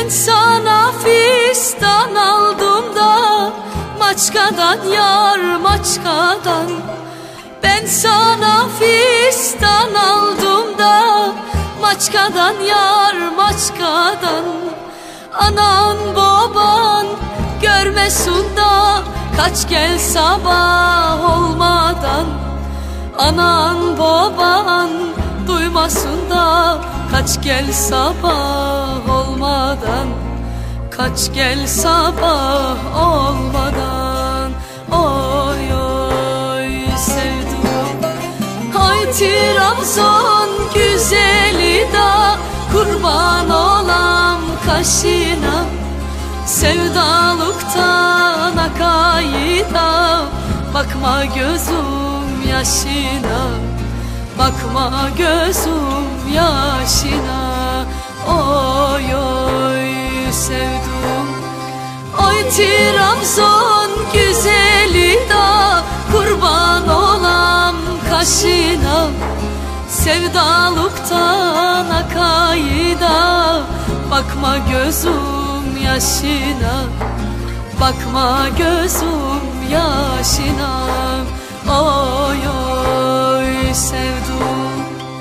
sana fistan aldım da Maçkadan yar Maçkadan. Ben sana fistan aldım da Maçkadan yar Maçkadan. Anan baban görmesin da kaç gel sabah olmadan. Anan baban duymasın da kaç gel sabah olmadan. Kaç gel sabah olmadan. Oy oy sevdum. Ay Trabzon güzeli da kurban olam kaşına. Sevdalıktan akayda bakma gözüm yaşına. Bakma gözüm yaşına. Oy oy sevdum. Oy Trabzon güzeli da kurban olam kaşına. Sevdalıktan akayda bakma gözüm yaşına. Bakma gözüm yaşına. Oy oy sevdum.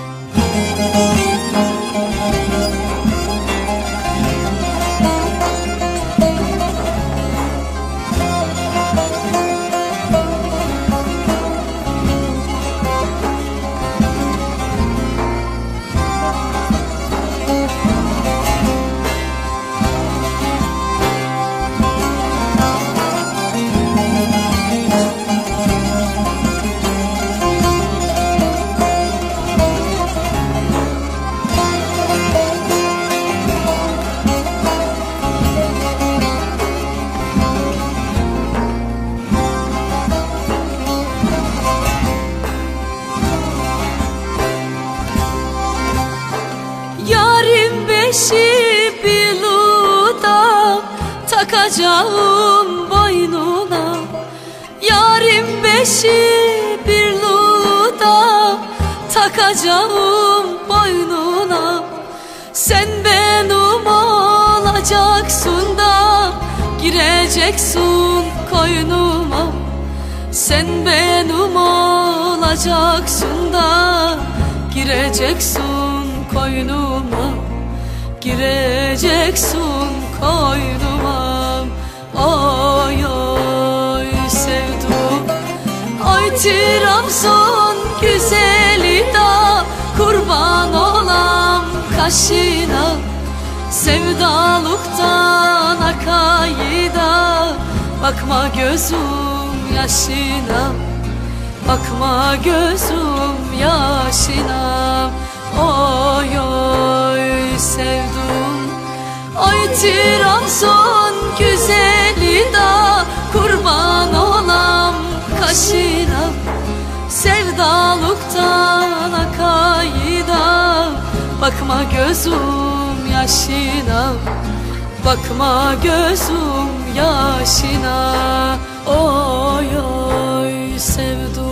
Beşi biluda takacağım boynuna. Yarim beşi biluda takacağım boynuna. Sen benim olacaksın da gireceksin koynuma. Sen benim olacaksın da gireceksin koynuma. Gireceksin koynuma. Oy oy sevdum. Oy Trabzon güzeli da kurban olam kaşına. Sevdalıktan akayda bakma gözüm yaşına. Bakma gözüm yaşına. Oy oy sevdum. Oy Trabzon güzeli da kurban olam kaşına. Sevdalıktan akayda bakma gözüm yaşına. Bakma gözüm yaşına. Oy oy sevdum.